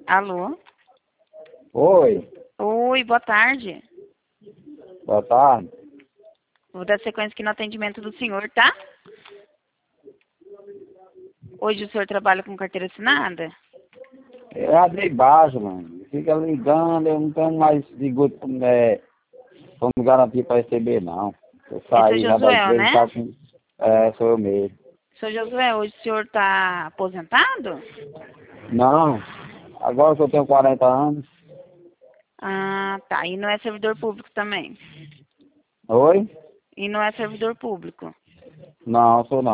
Alô? Oi, Oi, boa tarde. boa tarde. Vou dar sequência aqui no atendimento do senhor, tá? Hoje o senhor trabalha com carteira assinada? Eu abri baixo, mano. Fica ligando, eu não tenho mais seguro como garantia para receber, não. Eu É seu saí já da Josué, empresa, né? tá com... É, sou eu mesmo. Seu Josué, hoje o senhor tá aposentado? Não, agora que eu tenho 40 anos. Ah, tá. E não é servidor público também? Oi? E não é servidor público? Não, sou não.